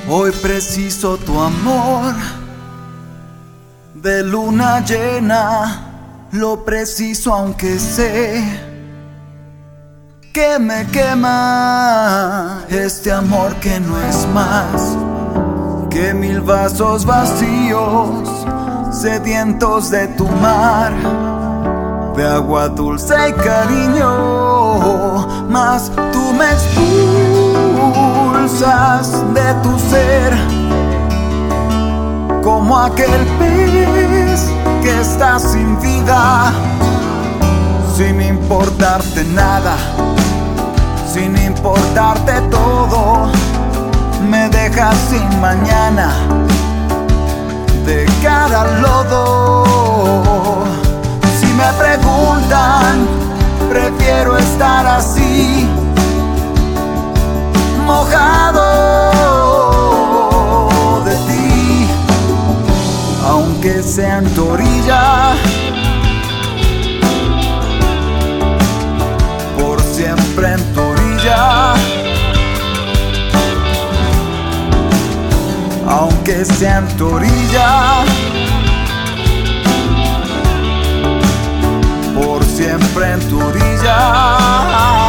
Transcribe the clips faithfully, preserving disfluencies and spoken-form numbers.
Hoy preciso tu amor de luna llena, lo preciso aunque sé que me quema este amor que no es más que mil vasos vacíos, sedientos de tu mar, de agua dulce y cariño, mas tú me expulsas de tu ser, como aquel pez que está sin vida, sin importarte nada, sin importarte todo, me dejas sin mañana, de cara al lodo. Si me preguntan, prefiero estar así, mojado de ti, aunque sea en tu orilla, por siempre en tu orilla, aunque sea en tu orilla, por siempre en tu orilla.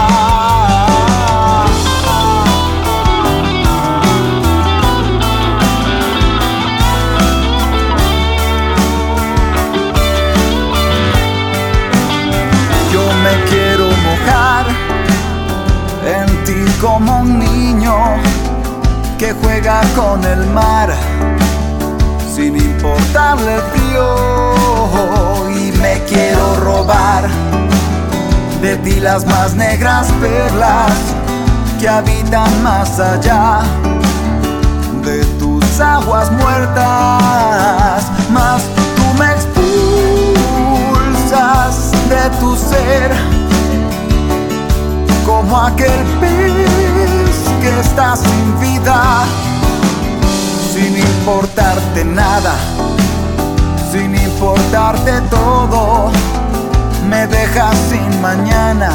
Yo me quiero mojar en ti como un niño que juega con el mar, sin importarle el frío, y me quiero robar de ti las más negras perlas que habitan más allá de tus aguas muertas, mas tú me expulsas de tu ser, como aquel pez que está sin vida, sin importarte nada, sin importarte todo, me dejas sin mañana,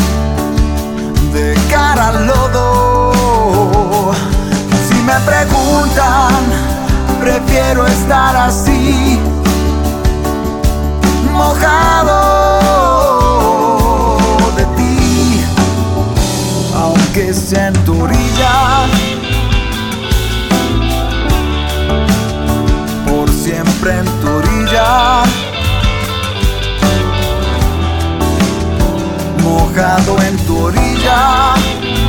de cara al lodo. Si me preguntan, prefiero estar así, mojado de ti, aunque sea en tu orilla, por siempre en tu orilla, mojado en tu orilla.